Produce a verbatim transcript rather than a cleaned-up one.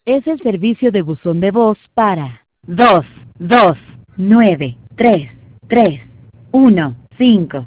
Es el servicio de buzón de voz para dos dos nueve tres tres uno cinco.